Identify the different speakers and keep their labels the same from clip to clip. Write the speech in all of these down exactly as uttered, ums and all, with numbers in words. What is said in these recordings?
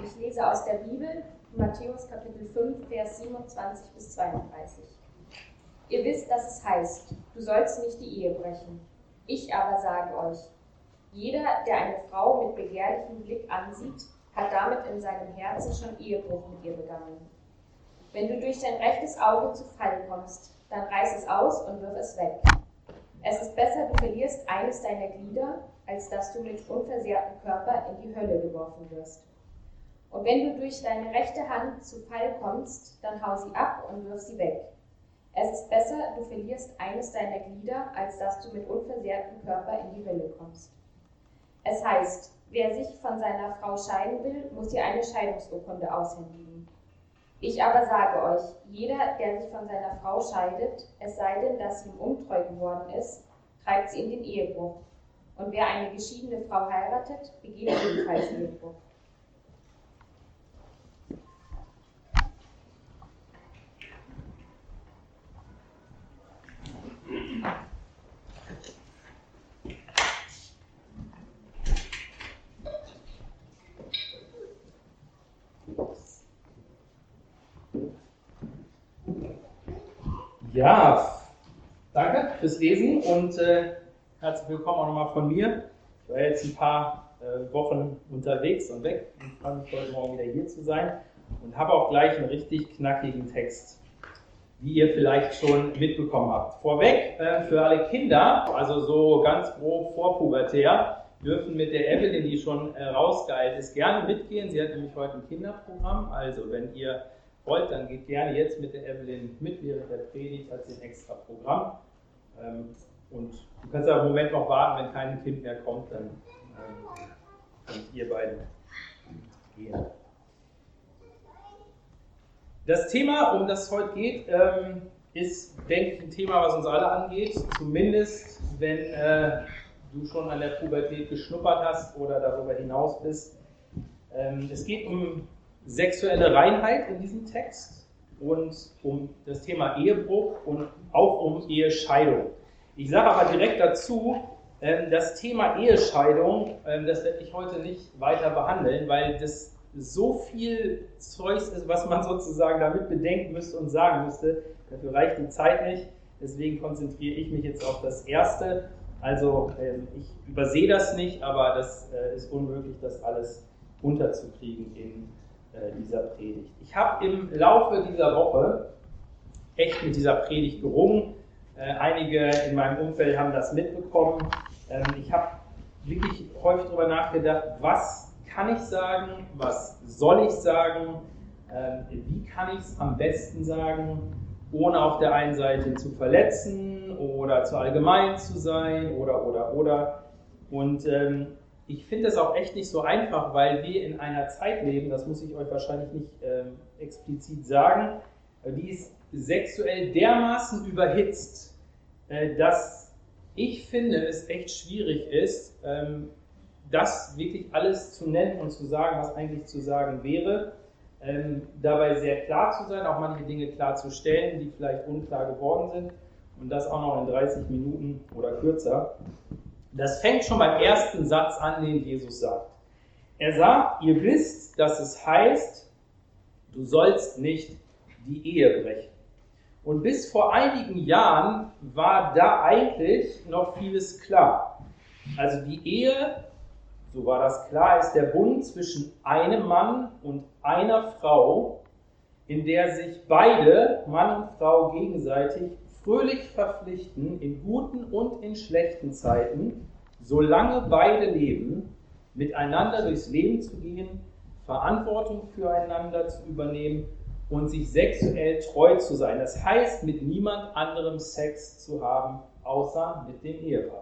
Speaker 1: Ich lese aus der Bibel, Matthäus Kapitel fünf, Vers siebenundzwanzig bis zweiunddreißig. Ihr wisst, dass es heißt, du sollst nicht die Ehe brechen. Ich aber sage euch, jeder, der eine Frau mit begehrlichem Blick ansieht, hat damit in seinem Herzen schon Ehebruch mit ihr begangen. Wenn du durch dein rechtes Auge zu Fall kommst, dann reiß es aus und wirf es weg. Es ist besser, du verlierst eines deiner Glieder, als dass du mit unversehrtem Körper in die Hölle geworfen wirst. Und wenn du durch deine rechte Hand zu Fall kommst, dann hau sie ab und wirf sie weg. Es ist besser, du verlierst eines deiner Glieder, als dass du mit unversehrtem Körper in die Hölle kommst. Es heißt, wer sich von seiner Frau scheiden will, muss ihr eine Scheidungsurkunde aushändigen. Ich aber sage euch, jeder, der sich von seiner Frau scheidet, es sei denn, dass sie ihm untreu geworden ist, treibt sie in den Ehebruch. Und wer eine geschiedene Frau heiratet, begeht ebenfalls Ehebruch.
Speaker 2: Ja, danke fürs Lesen und äh, herzlich willkommen auch nochmal von mir. Ich war jetzt ein paar äh, Wochen unterwegs und weg und freue mich heute Morgen wieder hier zu sein und habe auch gleich einen richtig knackigen Text, wie ihr vielleicht schon mitbekommen habt. Vorweg äh, für alle Kinder, also so ganz grob vorpubertär, dürfen mit der Evelyn, die schon äh, rausgeeilt ist, gerne mitgehen. Sie hat nämlich heute ein Kinderprogramm, also wenn ihr wollt, dann geht gerne jetzt mit der Evelyn mit, während der Predigt hat sie ein extra Programm. Ähm, und du kannst aber im Moment noch warten, wenn kein Kind mehr kommt, dann ähm, könnt ihr beide gehen. Das Thema, um das es heute geht, ähm, ist, denke ich, ein Thema, was uns alle angeht. Zumindest, wenn äh, du schon an der Pubertät geschnuppert hast oder darüber hinaus bist. Ähm, es geht um sexuelle Reinheit in diesem Text und um das Thema Ehebruch und auch um Ehescheidung. Ich sage aber direkt dazu, das Thema Ehescheidung, das werde ich heute nicht weiter behandeln, weil das so viel Zeugs ist, was man sozusagen damit bedenken müsste und sagen müsste. Dafür reicht die Zeit nicht, deswegen konzentriere ich mich jetzt auf das Erste. Also ich übersehe das nicht, aber das ist unmöglich, das alles unterzukriegen in dieser Predigt. Ich habe im Laufe dieser Woche echt mit dieser Predigt gerungen. Äh, einige in meinem Umfeld haben das mitbekommen. Ähm, ich habe wirklich häufig darüber nachgedacht, was kann ich sagen, was soll ich sagen, ähm, wie kann ich es am besten sagen, ohne auf der einen Seite zu verletzen oder zu allgemein zu sein oder, oder, oder. Und ähm, ich finde es auch echt nicht so einfach, weil wir in einer Zeit leben, das muss ich euch wahrscheinlich nicht ähm, explizit sagen, die ist sexuell dermaßen überhitzt, äh, dass ich finde, es echt schwierig ist, ähm, das wirklich alles zu nennen und zu sagen, was eigentlich zu sagen wäre. Ähm, dabei sehr klar zu sein, auch manche Dinge klarzustellen, die vielleicht unklar geworden sind und das auch noch in dreißig Minuten oder kürzer. Das fängt schon beim ersten Satz an, den Jesus sagt. Er sagt, ihr wisst, dass es heißt, du sollst nicht die Ehe brechen. Und bis vor einigen Jahren war da eigentlich noch vieles klar. Also die Ehe, so war das klar, ist der Bund zwischen einem Mann und einer Frau, in der sich beide, Mann und Frau, gegenseitig fröhlich verpflichten, in guten und in schlechten Zeiten, solange beide leben, miteinander durchs Leben zu gehen, Verantwortung füreinander zu übernehmen und sich sexuell treu zu sein. Das heißt, mit niemand anderem Sex zu haben, außer mit dem Ehepartner.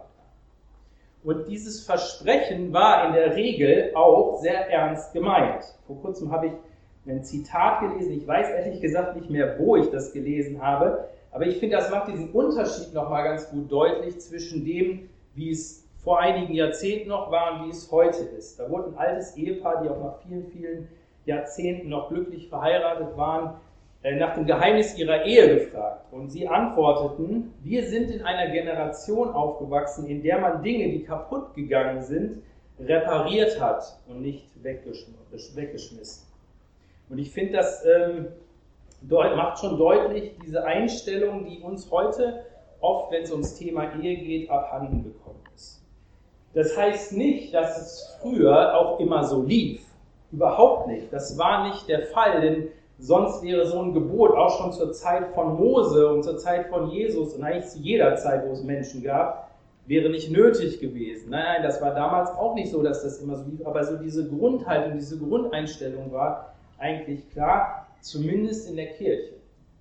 Speaker 2: Und dieses Versprechen war in der Regel auch sehr ernst gemeint. Vor kurzem habe ich ein Zitat gelesen, ich weiß ehrlich gesagt nicht mehr, wo ich das gelesen habe, aber ich finde, das macht diesen Unterschied nochmal ganz gut deutlich zwischen dem, wie es vor einigen Jahrzehnten noch war und wie es heute ist. Da wurde ein altes Ehepaar, die auch nach vielen, vielen Jahrzehnten noch glücklich verheiratet waren, nach dem Geheimnis ihrer Ehe gefragt. Und sie antworteten, wir sind in einer Generation aufgewachsen, in der man Dinge, die kaputt gegangen sind, repariert hat und nicht weggeschmissen. Und ich finde, das ähm, macht schon deutlich diese Einstellung, die uns heute oft, wenn es ums Thema Ehe geht, abhanden gekommen ist. Das heißt nicht, dass es früher auch immer so lief. Überhaupt nicht. Das war nicht der Fall, denn sonst wäre so ein Gebot auch schon zur Zeit von Mose und zur Zeit von Jesus und eigentlich zu jeder Zeit, wo es Menschen gab, wäre nicht nötig gewesen. Nein, nein, das war damals auch nicht so, dass das immer so lief, aber so diese Grundhaltung, diese Grundeinstellung war eigentlich klar, zumindest in der Kirche.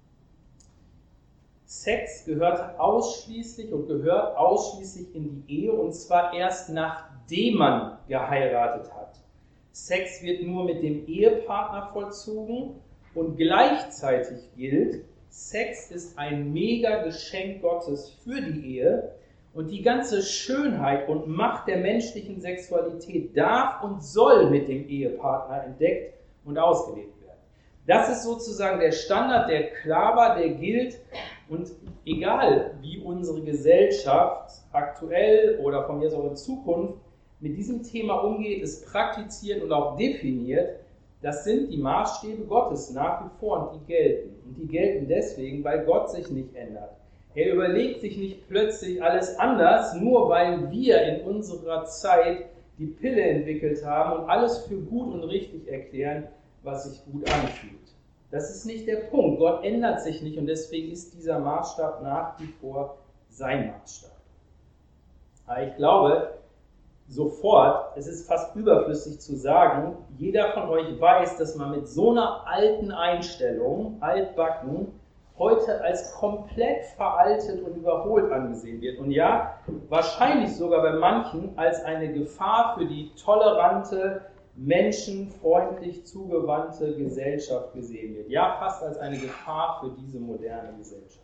Speaker 2: Sex gehört ausschließlich und gehört ausschließlich in die Ehe und zwar erst nachdem man geheiratet hat. Sex wird nur mit dem Ehepartner vollzogen und gleichzeitig gilt, Sex ist ein mega Geschenk Gottes für die Ehe und die ganze Schönheit und Macht der menschlichen Sexualität darf und soll mit dem Ehepartner entdeckt und ausgelebt werden. Das ist sozusagen der Standard, der klar war, der gilt und egal wie unsere Gesellschaft aktuell oder von jetzt auch in Zukunft mit diesem Thema umgeht, es praktiziert und auch definiert, das sind die Maßstäbe Gottes nach wie vor und die gelten. Und die gelten deswegen, weil Gott sich nicht ändert. Er überlegt sich nicht plötzlich alles anders, nur weil wir in unserer Zeit die Pille entwickelt haben und alles für gut und richtig erklären, was sich gut anfühlt. Das ist nicht der Punkt. Gott ändert sich nicht und deswegen ist dieser Maßstab nach wie vor sein Maßstab. Aber ich glaube, sofort, es ist fast überflüssig zu sagen, jeder von euch weiß, dass man mit so einer alten Einstellung, altbacken, heute als komplett veraltet und überholt angesehen wird. Und ja, wahrscheinlich sogar bei manchen als eine Gefahr für die tolerante, menschenfreundlich zugewandte Gesellschaft gesehen wird. Ja, fast als eine Gefahr für diese moderne Gesellschaft.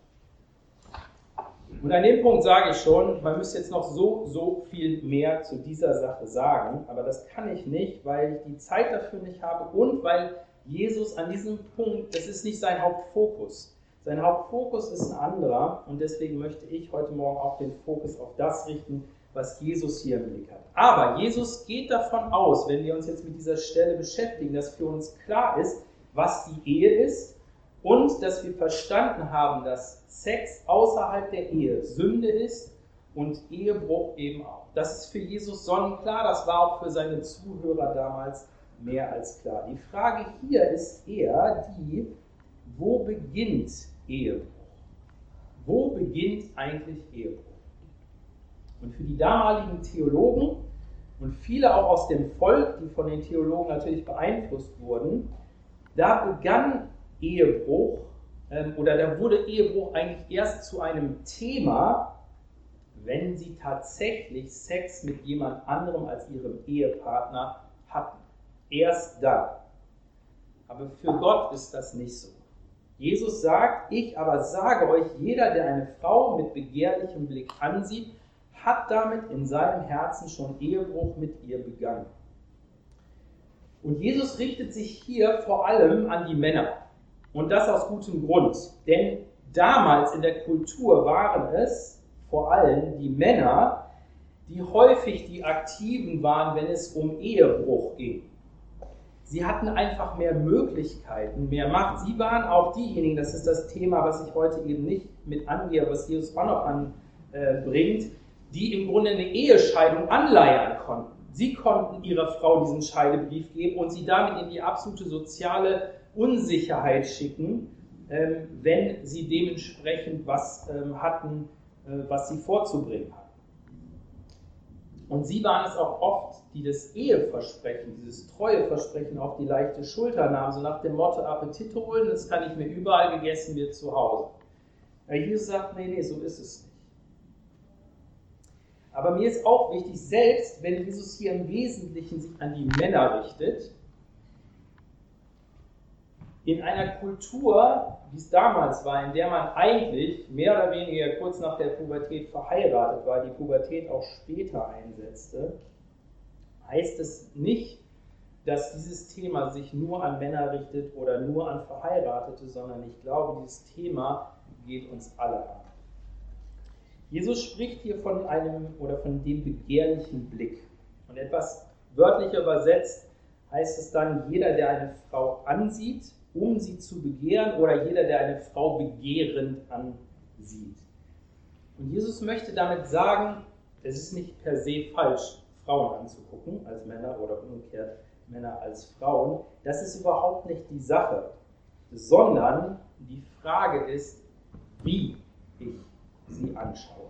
Speaker 2: Und an dem Punkt sage ich schon, man müsste jetzt noch so, so viel mehr zu dieser Sache sagen, aber das kann ich nicht, weil ich die Zeit dafür nicht habe und weil Jesus an diesem Punkt, das ist nicht sein Hauptfokus. Sein Hauptfokus ist ein anderer und deswegen möchte ich heute Morgen auch den Fokus auf das richten, was Jesus hier im Blick hat. Aber Jesus geht davon aus, wenn wir uns jetzt mit dieser Stelle beschäftigen, dass für uns klar ist, was die Ehe ist und dass wir verstanden haben, dass Sex außerhalb der Ehe Sünde ist und Ehebruch eben auch. Das ist für Jesus sonnenklar, das war auch für seine Zuhörer damals mehr als klar. Die Frage hier ist eher die, wo beginnt Ehebruch? Wo beginnt eigentlich Ehebruch? Und für die damaligen Theologen und viele auch aus dem Volk, die von den Theologen natürlich beeinflusst wurden, da begann Ehebruch ähm, oder da wurde Ehebruch eigentlich erst zu einem Thema, wenn sie tatsächlich Sex mit jemand anderem als ihrem Ehepartner hatten. Erst dann. Aber für Gott ist das nicht so. Jesus sagt, ich aber sage euch, jeder, der eine Frau mit begehrlichem Blick ansieht, hat damit in seinem Herzen schon Ehebruch mit ihr begangen. Und Jesus richtet sich hier vor allem an die Männer. Und das aus gutem Grund. Denn damals in der Kultur waren es vor allem die Männer, die häufig die Aktiven waren, wenn es um Ehebruch ging. Sie hatten einfach mehr Möglichkeiten, mehr Macht. Sie waren auch diejenigen, das ist das Thema, was ich heute eben nicht mit angehe, was Jesus auch noch anbringt, die im Grunde eine Ehescheidung anleiern konnten. Sie konnten ihrer Frau diesen Scheidebrief geben und sie damit in die absolute soziale Unsicherheit schicken, wenn sie dementsprechend was hatten, was sie vorzubringen hatten. Und sie waren es auch oft, die das Eheversprechen, dieses Treueversprechen auf die leichte Schulter nahmen, so nach dem Motto Appetit holen, das kann nicht mehr überall gegessen wird zu Hause. Aber Jesus sagt, nee, nee, so ist es nicht. Aber mir ist auch wichtig, selbst wenn Jesus hier im Wesentlichen sich an die Männer richtet, in einer Kultur, wie es damals war, in der man eigentlich mehr oder weniger kurz nach der Pubertät verheiratet war, die Pubertät auch später einsetzte, heißt es nicht, dass dieses Thema sich nur an Männer richtet oder nur an Verheiratete, sondern ich glaube, dieses Thema geht uns alle an. Jesus spricht hier von einem oder von dem begehrlichen Blick. Und etwas wörtlicher übersetzt heißt es dann, jeder, der eine Frau ansieht, um sie zu begehren, oder jeder, der eine Frau begehrend ansieht. Und Jesus möchte damit sagen, es ist nicht per se falsch, Frauen anzugucken als Männer oder umgekehrt Männer als Frauen. Das ist überhaupt nicht die Sache, sondern die Frage ist, wie ich sie anschaue.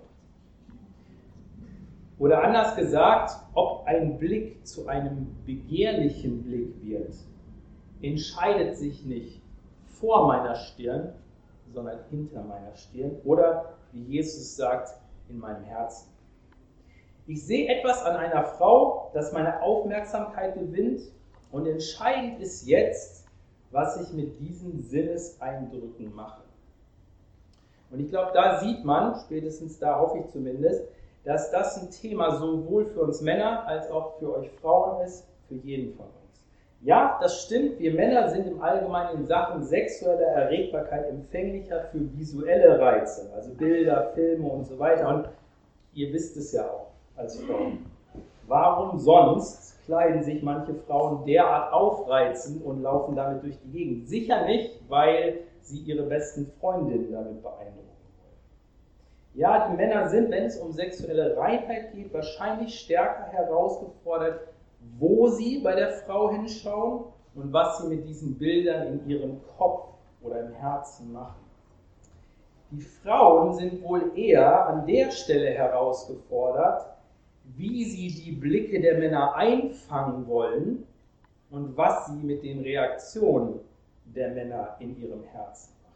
Speaker 2: Oder anders gesagt, ob ein Blick zu einem begehrlichen Blick wird, entscheidet sich nicht vor meiner Stirn, sondern hinter meiner Stirn. Oder, wie Jesus sagt, in meinem Herzen. Ich sehe etwas an einer Frau, das meine Aufmerksamkeit gewinnt, und entscheidend ist jetzt, was ich mit diesen Sinneseindrücken mache. Und ich glaube, da sieht man, spätestens da hoffe ich zumindest, dass das ein Thema sowohl für uns Männer als auch für euch Frauen ist, für jeden von uns. Ja, das stimmt, wir Männer sind im Allgemeinen in Sachen sexueller Erregbarkeit empfänglicher für visuelle Reize, also Bilder, Filme und so weiter. Und ihr wisst es ja auch als Frauen. Warum sonst kleiden sich manche Frauen derart aufreizend und laufen damit durch die Gegend? Sicher nicht, weil sie ihre besten Freundinnen damit beeindrucken wollen. Ja, die Männer sind, wenn es um sexuelle Reinheit geht, wahrscheinlich stärker herausgefordert, wo sie bei der Frau hinschauen und was sie mit diesen Bildern in ihrem Kopf oder im Herzen machen. Die Frauen sind wohl eher an der Stelle herausgefordert, wie sie die Blicke der Männer einfangen wollen und was sie mit den Reaktionen der Männer in ihrem Herzen machen.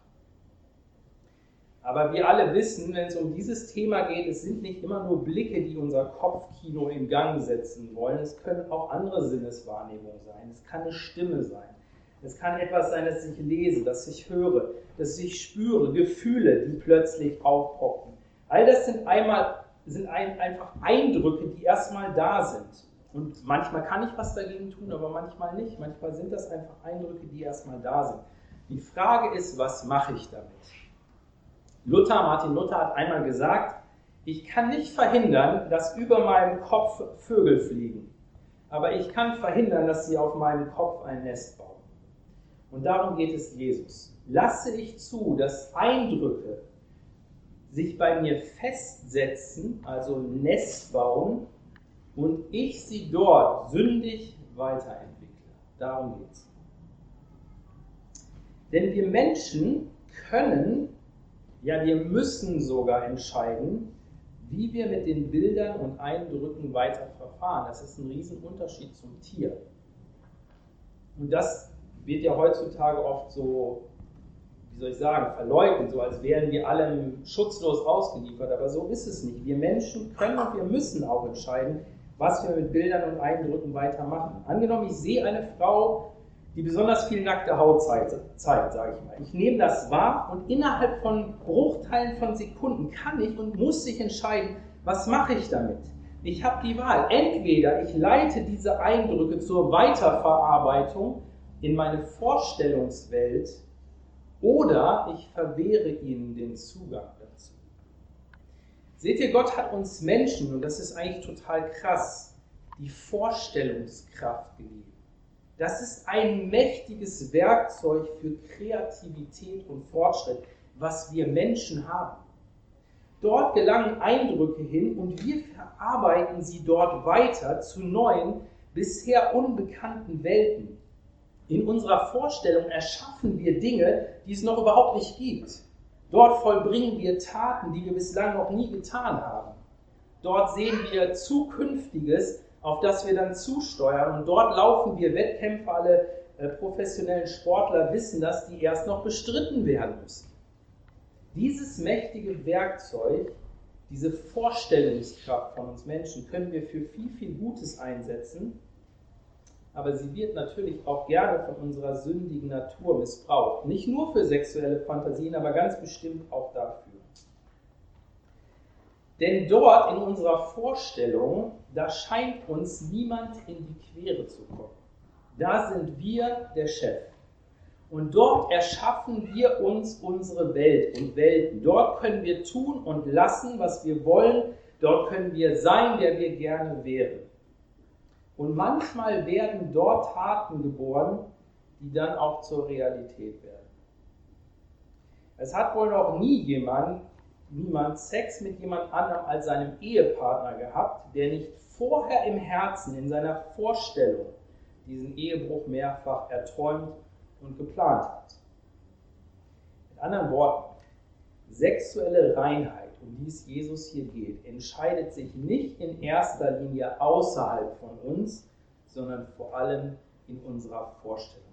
Speaker 2: Aber wir alle wissen, wenn es um dieses Thema geht, es sind nicht immer nur Blicke, die unser Kopfkino in Gang setzen wollen. Es können auch andere Sinneswahrnehmungen sein. Es kann eine Stimme sein. Es kann etwas sein, das ich lese, das ich höre, das ich spüre, Gefühle, die plötzlich aufpoppen. All das sind einmal sind ein, einfach Eindrücke, die erstmal da sind. Und manchmal kann ich was dagegen tun, aber manchmal nicht. Manchmal sind das einfach Eindrücke, die erstmal da sind. Die Frage ist, was mache ich damit? Luther, Martin Luther hat einmal gesagt, ich kann nicht verhindern, dass über meinem Kopf Vögel fliegen, aber ich kann verhindern, dass sie auf meinem Kopf ein Nest bauen. Und darum geht es Jesus. Lasse ich zu, dass Eindrücke sich bei mir festsetzen, also Nest bauen, und ich sie dort sündig weiterentwickle. Darum geht es. Denn wir Menschen können, ja wir müssen sogar entscheiden, wie wir mit den Bildern und Eindrücken weiter verfahren. Das ist ein Riesenunterschied zum Tier. Und das wird ja heutzutage oft so, wie soll ich sagen, verleugnet, so als wären wir allem schutzlos ausgeliefert. Aber so ist es nicht. Wir Menschen können und wir müssen auch entscheiden, was wir mit Bildern und Eindrücken weitermachen. Angenommen, ich sehe eine Frau, die besonders viel nackte Haut zeigt, zeigt sage ich mal. Ich nehme das wahr und innerhalb von Bruchteilen von Sekunden kann ich und muss ich entscheiden, was mache ich damit? Ich habe die Wahl. Entweder ich leite diese Eindrücke zur Weiterverarbeitung in meine Vorstellungswelt oder ich verwehre ihnen den Zugang dazu. Seht ihr, Gott hat uns Menschen, und das ist eigentlich total krass, die Vorstellungskraft gegeben. Das ist ein mächtiges Werkzeug für Kreativität und Fortschritt, was wir Menschen haben. Dort gelangen Eindrücke hin und wir verarbeiten sie dort weiter zu neuen, bisher unbekannten Welten. In unserer Vorstellung erschaffen wir Dinge, die es noch überhaupt nicht gibt. Dort vollbringen wir Taten, die wir bislang noch nie getan haben. Dort sehen wir Zukünftiges, auf das wir dann zusteuern. Und dort laufen wir Wettkämpfe, alle äh, professionellen Sportler wissen das, die erst noch bestritten werden müssen. Dieses mächtige Werkzeug, diese Vorstellungskraft von uns Menschen, können wir für viel, viel Gutes einsetzen. Aber sie wird natürlich auch gerne von unserer sündigen Natur missbraucht. Nicht nur für sexuelle Fantasien, aber ganz bestimmt auch dafür. Denn dort in unserer Vorstellung, da scheint uns niemand in die Quere zu kommen. Da sind wir der Chef. Und dort erschaffen wir uns unsere Welt und Welten. Dort können wir tun und lassen, was wir wollen. Dort können wir sein, der wir gerne wären. Und manchmal werden dort Taten geboren, die dann auch zur Realität werden. Es hat wohl noch nie jemand, niemand Sex mit jemand anderem als seinem Ehepartner gehabt, der nicht vorher im Herzen, in seiner Vorstellung, diesen Ehebruch mehrfach erträumt und geplant hat. Mit anderen Worten, sexuelle Reinheit, um die es Jesus hier geht, entscheidet sich nicht in erster Linie außerhalb von uns, sondern vor allem in unserer Vorstellungswelt.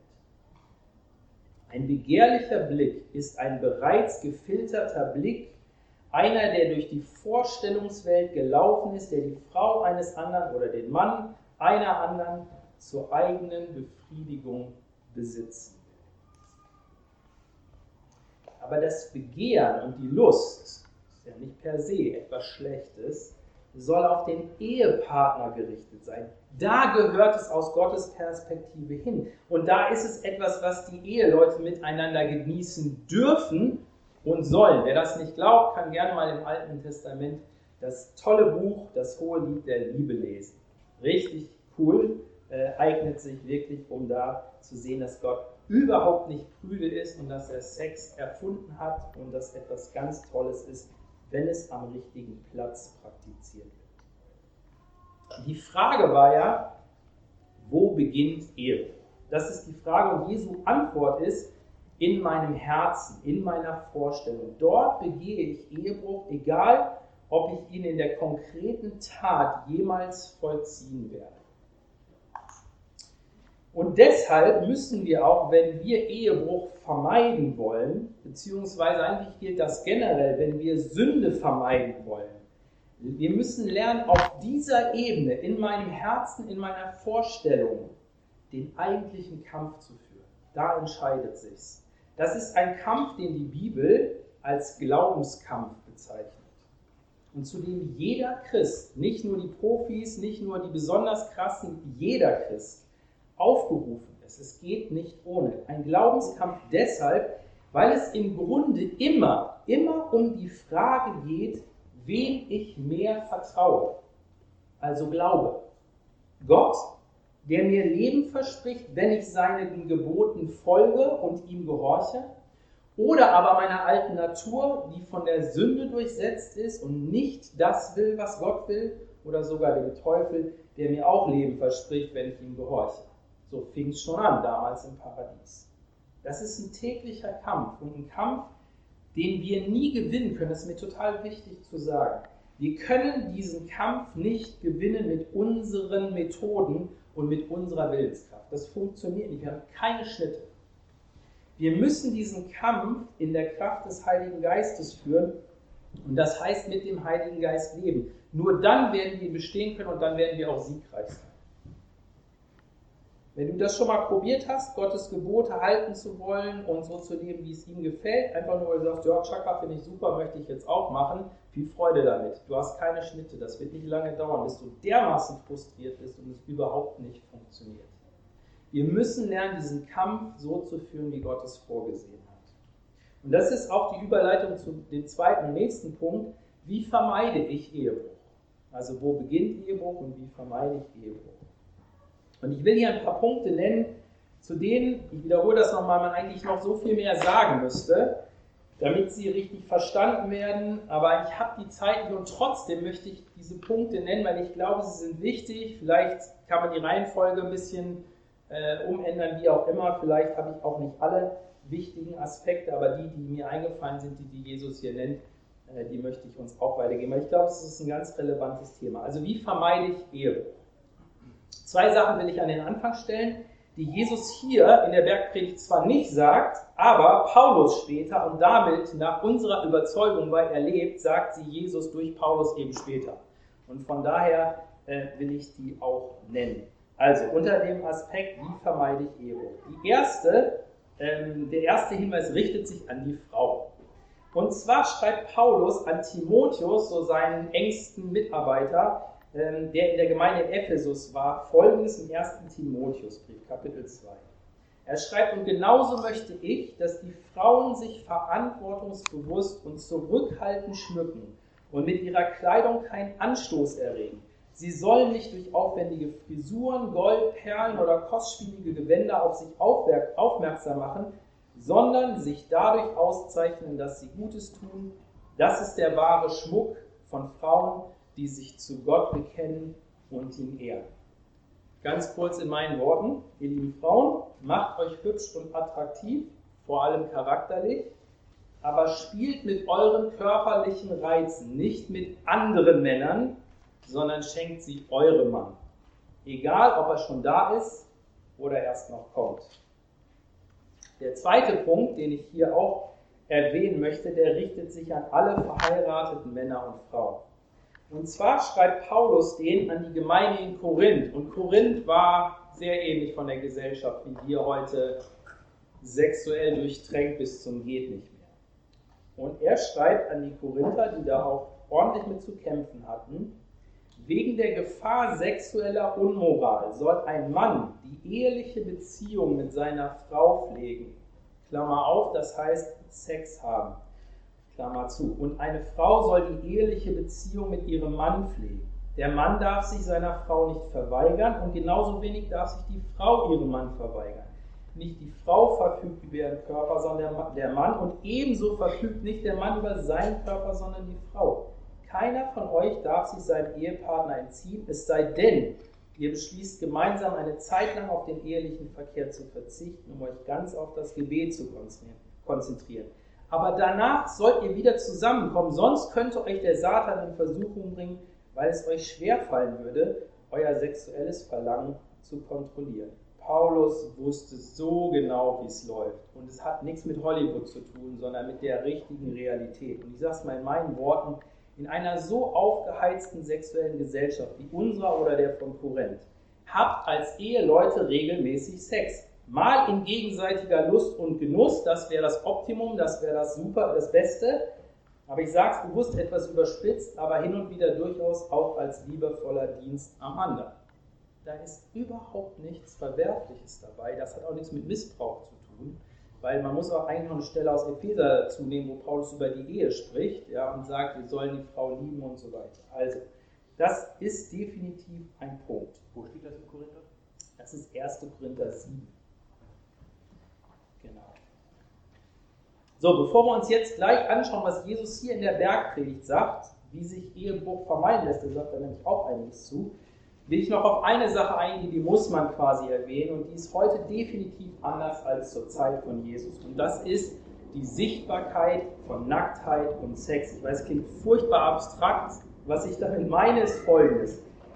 Speaker 2: Ein begehrlicher Blick ist ein bereits gefilterter Blick, einer, der durch die Vorstellungswelt gelaufen ist, der die Frau eines anderen oder den Mann einer anderen zur eigenen Befriedigung besitzen will. Aber das Begehren und die Lust, ist ja nicht per se etwas Schlechtes, soll auf den Ehepartner gerichtet sein. Da gehört es aus Gottes Perspektive hin. Und da ist es etwas, was die Eheleute miteinander genießen dürfen und sollen. Wer das nicht glaubt, kann gerne mal im Alten Testament das tolle Buch, das Hohe Lied der Liebe lesen. Richtig cool, äh, eignet sich wirklich, um da zu sehen, dass Gott überhaupt nicht prüde ist und dass er Sex erfunden hat und dass etwas ganz Tolles ist, wenn es am richtigen Platz praktiziert wird. Die Frage war ja, wo beginnt Ehebruch? Das ist die Frage und Jesu Antwort ist, in meinem Herzen, in meiner Vorstellung. Dort begehe ich Ehebruch, egal ob ich ihn in der konkreten Tat jemals vollziehen werde. Und deshalb müssen wir auch, wenn wir Ehebruch vermeiden wollen, beziehungsweise eigentlich gilt das generell, wenn wir Sünde vermeiden wollen, wir müssen lernen, auf dieser Ebene, in meinem Herzen, in meiner Vorstellung, den eigentlichen Kampf zu führen. Da entscheidet sich's. Das ist ein Kampf, den die Bibel als Glaubenskampf bezeichnet. Und zu dem jeder Christ, nicht nur die Profis, nicht nur die besonders krassen, jeder Christ aufgerufen ist. Es geht nicht ohne. Ein Glaubenskampf deshalb, weil es im Grunde immer, immer um die Frage geht, wem ich mehr vertraue, also glaube. Gott, der mir Leben verspricht, wenn ich seinen Geboten folge und ihm gehorche, oder aber meiner alten Natur, die von der Sünde durchsetzt ist und nicht das will, was Gott will, oder sogar dem Teufel, der mir auch Leben verspricht, wenn ich ihm gehorche. So fing es schon an, damals im Paradies. Das ist ein täglicher Kampf und ein Kampf, den wir nie gewinnen können. Das ist mir total wichtig zu sagen. Wir können diesen Kampf nicht gewinnen mit unseren Methoden und mit unserer Willenskraft. Das funktioniert nicht. Wir haben keine Schnitte. Wir müssen diesen Kampf in der Kraft des Heiligen Geistes führen und das heißt mit dem Heiligen Geist leben. Nur dann werden wir bestehen können und dann werden wir auch siegreich sein. Wenn du das schon mal probiert hast, Gottes Gebote halten zu wollen und so zu leben, wie es ihm gefällt, einfach nur weil du sagst, ja, Chakra finde ich super, möchte ich jetzt auch machen, viel Freude damit. Du hast keine Schnitte, das wird nicht lange dauern, bis du dermaßen frustriert bist und es überhaupt nicht funktioniert. Wir müssen lernen, diesen Kampf so zu führen, wie Gott es vorgesehen hat. Und das ist auch die Überleitung zu dem zweiten und nächsten Punkt. Wie vermeide ich Ehebruch? Also wo beginnt Ehebruch und wie vermeide ich Ehebruch? Und ich will hier ein paar Punkte nennen, zu denen, ich wiederhole das nochmal, man eigentlich noch so viel mehr sagen müsste, damit sie richtig verstanden werden. Aber ich habe die Zeit nicht und trotzdem möchte ich diese Punkte nennen, weil ich glaube, sie sind wichtig. Vielleicht kann man die Reihenfolge ein bisschen äh, umändern, wie auch immer. Vielleicht habe ich auch nicht alle wichtigen Aspekte, aber die, die mir eingefallen sind, die, die Jesus hier nennt, äh, die möchte ich uns auch weitergeben. Weil ich glaube, es ist ein ganz relevantes Thema. Also wie vermeide ich Ehebruch? Zwei Sachen will ich an den Anfang stellen, die Jesus hier in der Bergpredigt zwar nicht sagt, aber Paulus später und damit nach unserer Überzeugung, weil er lebt, sagt sie Jesus durch Paulus eben später. Und von daher äh, will ich die auch nennen. Also unter dem Aspekt, wie vermeide ich Ehebruch? Die erste, ähm, der erste Hinweis richtet sich an die Frau. Und zwar schreibt Paulus an Timotheus, so seinen engsten Mitarbeiter, der in der Gemeinde in Ephesus war, folgendes im ersten Timotheusbrief, Kapitel zwei. Er schreibt, und genauso möchte ich, dass die Frauen sich verantwortungsbewusst und zurückhaltend schmücken und mit ihrer Kleidung keinen Anstoß erregen, Sie sollen nicht durch aufwendige Frisuren, Gold, Perlen oder kostspielige Gewänder auf sich aufmerksam machen, sondern sich dadurch auszeichnen, dass sie Gutes tun. Das ist der wahre Schmuck von Frauen, die sich zu Gott bekennen und ihn ehren. Ganz kurz in meinen Worten, ihr lieben Frauen, macht euch hübsch und attraktiv, vor allem charakterlich, aber spielt mit euren körperlichen Reizen nicht mit anderen Männern, sondern schenkt sie eurem Mann. Egal, ob er schon da ist oder erst noch kommt. Der zweite Punkt, den ich hier auch erwähnen möchte, der richtet sich an alle verheirateten Männer und Frauen. Und zwar schreibt Paulus den an die Gemeinde in Korinth. Und Korinth war sehr ähnlich von der Gesellschaft wie wir heute, sexuell durchtränkt bis zum geht nicht mehr. Und er schreibt an die Korinther, die da auch ordentlich mit zu kämpfen hatten: Wegen der Gefahr sexueller Unmoral soll ein Mann die eheliche Beziehung mit seiner Frau pflegen. Klammer auf, das heißt Sex haben. Klammer zu. Und eine Frau soll die eheliche Beziehung mit ihrem Mann pflegen. Der Mann darf sich seiner Frau nicht verweigern und genauso wenig darf sich die Frau ihrem Mann verweigern. Nicht die Frau verfügt über ihren Körper, sondern der Mann, und ebenso verfügt nicht der Mann über seinen Körper, sondern die Frau. Keiner von euch darf sich seinem Ehepartner entziehen, es sei denn, ihr beschließt gemeinsam eine Zeit lang auf den ehelichen Verkehr zu verzichten, um euch ganz auf das Gebet zu konzentrieren. Aber danach sollt ihr wieder zusammenkommen, sonst könnte euch der Satan in Versuchung bringen, weil es euch schwerfallen würde, euer sexuelles Verlangen zu kontrollieren. Paulus wusste so genau, wie es läuft. Und es hat nichts mit Hollywood zu tun, sondern mit der richtigen Realität. Und ich sage es mal in meinen Worten: In einer so aufgeheizten sexuellen Gesellschaft wie unserer oder der von Korinth, habt als Eheleute regelmäßig Sex. Mal in gegenseitiger Lust und Genuss, das wäre das Optimum, das wäre das Super, das Beste. Aber ich sage es bewusst etwas überspitzt, aber hin und wieder durchaus auch als liebevoller Dienst am anderen. Da ist überhaupt nichts Verwerfliches dabei. Das hat auch nichts mit Missbrauch zu tun, weil man muss auch eigentlich noch eine Stelle aus Epheser dazu nehmen, wo Paulus über die Ehe spricht, ja, und sagt, wir sollen die Frau lieben und so weiter. Also, das ist definitiv ein Punkt.
Speaker 3: Wo steht das in Korinther?
Speaker 2: Das ist erster Korinther sieben. Genau. So, bevor wir uns jetzt gleich anschauen, was Jesus hier in der Bergpredigt sagt, wie sich Ehebruch vermeiden lässt, da sagt er nämlich auch einiges zu, will ich noch auf eine Sache eingehen, die muss man quasi erwähnen, und die ist heute definitiv anders als zur Zeit von Jesus. Und das ist die Sichtbarkeit von Nacktheit und Sex. Ich weiß, es klingt furchtbar abstrakt. Was ich damit meine, ist Folgendes.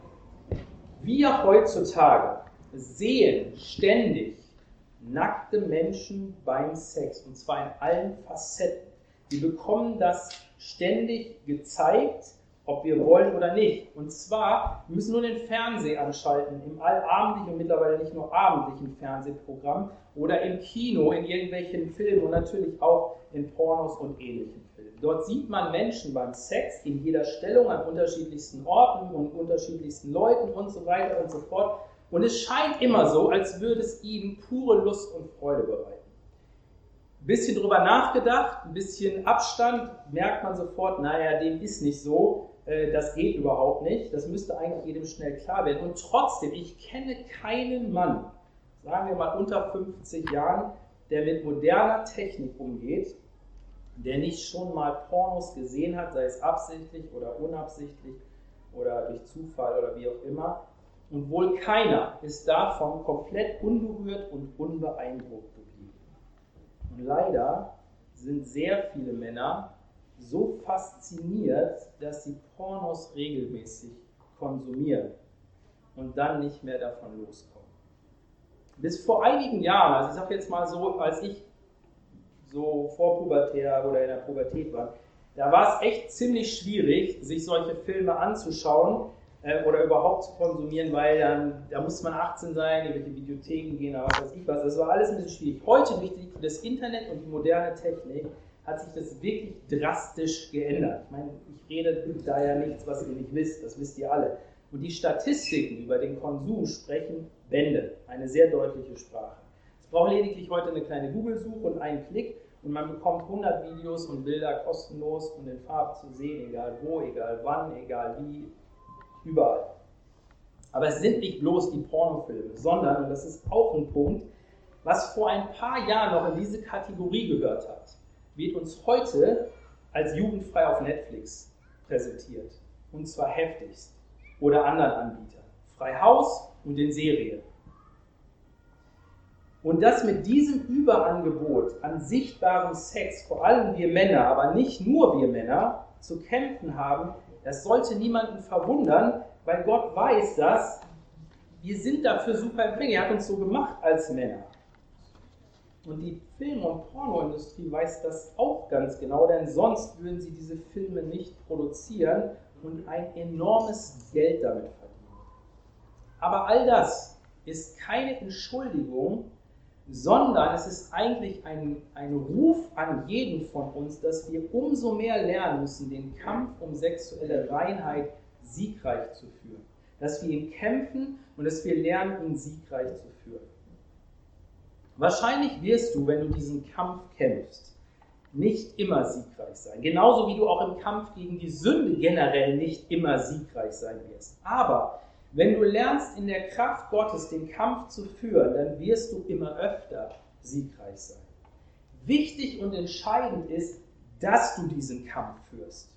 Speaker 2: Wir heutzutage sehen ständig nackte Menschen beim Sex, und zwar in allen Facetten. Wir bekommen das ständig gezeigt, ob wir wollen oder nicht. Und zwar, wir müssen nur den Fernseher anschalten, im allabendlichen und mittlerweile nicht nur abendlichen Fernsehprogramm oder im Kino, in irgendwelchen Filmen und natürlich auch in Pornos und ähnlichen Filmen. Dort sieht man Menschen beim Sex in jeder Stellung, an unterschiedlichsten Orten und unterschiedlichsten Leuten und so weiter und so fort. Und es scheint immer so, als würde es ihnen pure Lust und Freude bereiten. Ein bisschen drüber nachgedacht, ein bisschen Abstand, merkt man sofort, naja, dem ist nicht so, das geht überhaupt nicht, das müsste eigentlich jedem schnell klar werden. Und trotzdem, ich kenne keinen Mann, sagen wir mal unter fünfzig Jahren, der mit moderner Technik umgeht, der nicht schon mal Pornos gesehen hat, sei es absichtlich oder unabsichtlich oder durch Zufall oder wie auch immer. Und wohl keiner ist davon komplett unberührt und unbeeindruckt geblieben. Und leider sind sehr viele Männer so fasziniert, dass sie Pornos regelmäßig konsumieren und dann nicht mehr davon loskommen. Bis vor einigen Jahren, also ich sage jetzt mal so, als ich so vorpubertär oder in der Pubertät war, da war es echt ziemlich schwierig, sich solche Filme anzuschauen äh, oder überhaupt zu konsumieren, weil dann, da musste man achtzehn sein, in welche Videotheken gehen, oder was weiß ich was. Das war alles ein bisschen schwierig. Heute durch das Internet und die moderne Technik hat sich das wirklich drastisch geändert. Ich meine, ich rede da ja nichts, was ihr nicht wisst, das wisst ihr alle. Und die Statistiken über den Konsum sprechen Bände, eine sehr deutliche Sprache. Es braucht lediglich heute eine kleine Google-Suche und einen Klick und man bekommt hundert Videos und Bilder kostenlos und in Farbe zu sehen, egal wo, egal wann, egal wie, überall. Aber es sind nicht bloß die Pornofilme, sondern, und das ist auch ein Punkt, was vor ein paar Jahren noch in diese Kategorie gehört hat, wird uns heute als jugendfrei auf Netflix präsentiert. Und zwar heftigst. Oder anderen Anbietern. Frei Haus und in Serie. Und dass mit diesem Überangebot an sichtbarem Sex, vor allem wir Männer, aber nicht nur wir Männer, zu kämpfen haben, das sollte niemanden verwundern, weil Gott weiß das, wir sind dafür super empfänglich. Er hat uns so gemacht als Männer. Und die Film- und Pornoindustrie weiß das auch ganz genau, denn sonst würden sie diese Filme nicht produzieren und ein enormes Geld damit verdienen. Aber all das ist keine Entschuldigung, sondern es ist eigentlich ein, ein Ruf an jeden von uns, dass wir umso mehr lernen müssen, den Kampf um sexuelle Reinheit siegreich zu führen. Dass wir ihn kämpfen und dass wir lernen, ihn siegreich zu führen. Wahrscheinlich wirst du, wenn du diesen Kampf kämpfst, nicht immer siegreich sein. Genauso wie du auch im Kampf gegen die Sünde generell nicht immer siegreich sein wirst. Aber wenn du lernst, in der Kraft Gottes den Kampf zu führen, dann wirst du immer öfter siegreich sein. Wichtig und entscheidend ist, dass du diesen Kampf führst.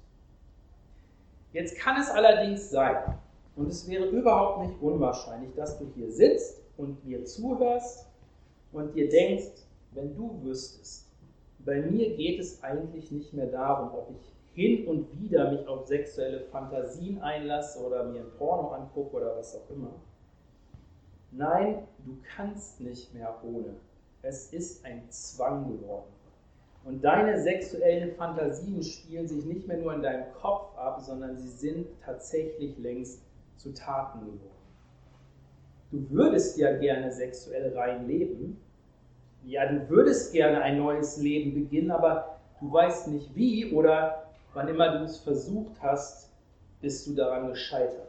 Speaker 2: Jetzt kann es allerdings sein, und es wäre überhaupt nicht unwahrscheinlich, dass du hier sitzt und mir zuhörst und dir denkst, wenn du wüsstest, bei mir geht es eigentlich nicht mehr darum, ob ich hin und wieder mich auf sexuelle Fantasien einlasse oder mir ein Porno angucke oder was auch immer. Nein, du kannst nicht mehr ohne. Es ist ein Zwang geworden. Und deine sexuellen Fantasien spielen sich nicht mehr nur in deinem Kopf ab, sondern sie sind tatsächlich längst zu Taten geworden. Du würdest ja gerne sexuell rein leben. Ja, du würdest gerne ein neues Leben beginnen, aber du weißt nicht wie oder wann immer du es versucht hast, bist du daran gescheitert.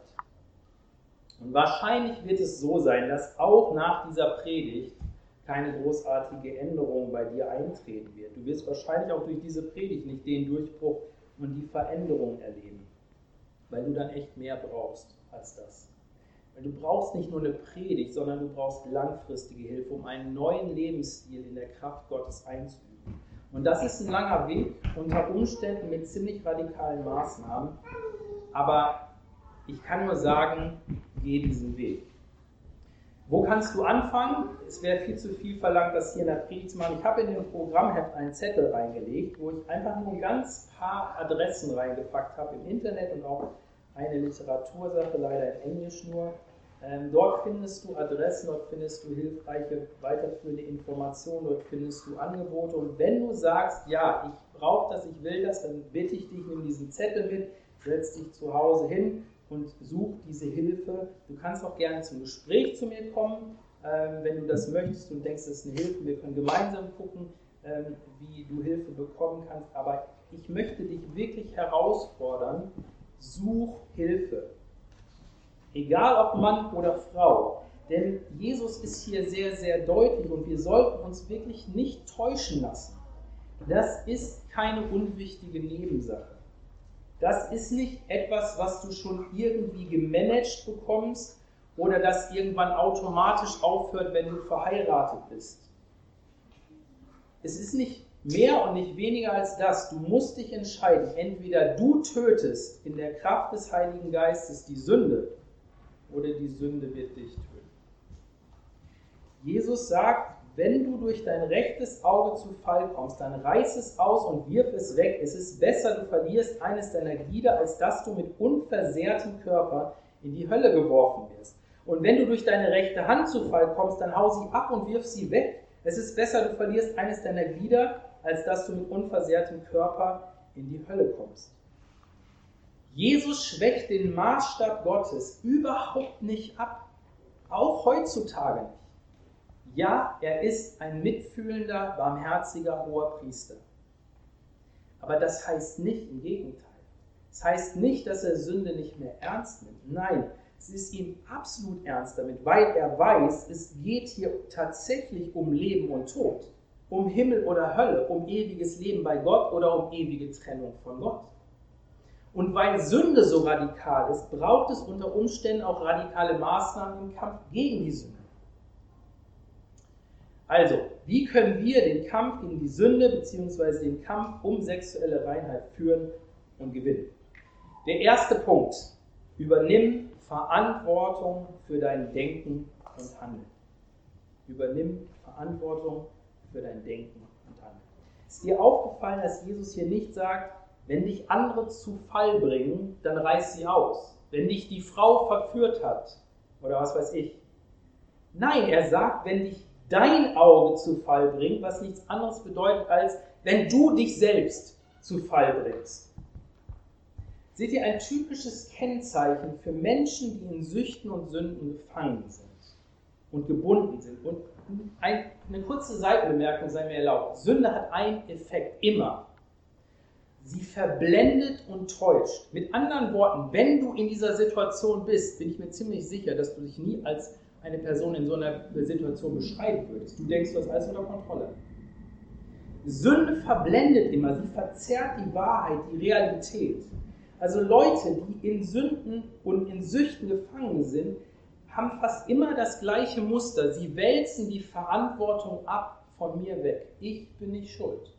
Speaker 2: Und wahrscheinlich wird es so sein, dass auch nach dieser Predigt keine großartige Änderung bei dir eintreten wird. Du wirst wahrscheinlich auch durch diese Predigt nicht den Durchbruch und die Veränderung erleben, weil du dann echt mehr brauchst als das. Weil du brauchst nicht nur eine Predigt, sondern du brauchst langfristige Hilfe, um einen neuen Lebensstil in der Kraft Gottes einzuüben. Und das ist ein langer Weg, unter Umständen mit ziemlich radikalen Maßnahmen, aber ich kann nur sagen, geh diesen Weg. Wo kannst du anfangen? Es wäre viel zu viel verlangt, das hier in der Predigt zu machen. Ich habe in dem Programmheft einen Zettel reingelegt, wo ich einfach nur ein ganz paar Adressen reingepackt habe im Internet und auch eine Literatursache, leider in Englisch nur. Ähm, dort findest du Adressen, dort findest du hilfreiche, weiterführende Informationen, dort findest du Angebote. Und wenn du sagst, ja, ich brauche das, ich will das, dann bitte ich dich, nimm diesen Zettel mit, setz dich zu Hause hin und such diese Hilfe. Du kannst auch gerne zum Gespräch zu mir kommen, ähm, wenn du das möchtest und denkst, das ist eine Hilfe. Wir können gemeinsam gucken, ähm, wie du Hilfe bekommen kannst. Aber ich möchte dich wirklich herausfordern, such Hilfe. Egal ob Mann oder Frau. Denn Jesus ist hier sehr, sehr deutlich und wir sollten uns wirklich nicht täuschen lassen. Das ist keine unwichtige Nebensache. Das ist nicht etwas, was du schon irgendwie gemanagt bekommst oder das irgendwann automatisch aufhört, wenn du verheiratet bist. Es ist nicht mehr und nicht weniger als das. Du musst dich entscheiden, entweder du tötest in der Kraft des Heiligen Geistes die Sünde oder die Sünde wird dich töten. Jesus sagt, wenn du durch dein rechtes Auge zu Fall kommst, dann reiß es aus und wirf es weg. Es ist besser, du verlierst eines deiner Glieder, als dass du mit unversehrtem Körper in die Hölle geworfen wirst. Und wenn du durch deine rechte Hand zu Fall kommst, dann hau sie ab und wirf sie weg. Es ist besser, du verlierst eines deiner Glieder, als dass du mit unversehrtem Körper in die Hölle kommst. Jesus schwächt den Maßstab Gottes überhaupt nicht ab, auch heutzutage nicht. Ja, er ist ein mitfühlender, barmherziger Hoherpriester. Aber das heißt nicht im Gegenteil. Das heißt nicht, dass er Sünde nicht mehr ernst nimmt. Nein, es ist ihm absolut ernst damit, weil er weiß, es geht hier tatsächlich um Leben und Tod. Um Himmel oder Hölle, um ewiges Leben bei Gott oder um ewige Trennung von Gott. Und weil Sünde so radikal ist, braucht es unter Umständen auch radikale Maßnahmen im Kampf gegen die Sünde. Also, wie können wir den Kampf gegen die Sünde bzw. den Kampf um sexuelle Reinheit führen und gewinnen? Der erste Punkt: Übernimm Verantwortung für dein Denken und Handeln. Übernimm Verantwortung für dein Denken und Handeln. Ist dir aufgefallen, dass Jesus hier nicht sagt, wenn dich andere zu Fall bringen, dann reiß sie aus. Wenn dich die Frau verführt hat, oder was weiß ich. Nein, er sagt, wenn dich dein Auge zu Fall bringt, was nichts anderes bedeutet, als wenn du dich selbst zu Fall bringst. Seht ihr, ein typisches Kennzeichen für Menschen, die in Süchten und Sünden gefangen sind und gebunden sind. Und ein, eine kurze Seitenbemerkung sei mir erlaubt. Sünde hat einen Effekt, immer. Sie verblendet und täuscht. Mit anderen Worten, wenn du in dieser Situation bist, bin ich mir ziemlich sicher, dass du dich nie als eine Person in so einer Situation beschreiben würdest. Du denkst, du hast alles unter Kontrolle. Sünde verblendet immer, sie verzerrt die Wahrheit, die Realität. Also Leute, die in Sünden und in Süchten gefangen sind, haben fast immer das gleiche Muster. Sie wälzen die Verantwortung ab von mir weg. Ich bin nicht schuld.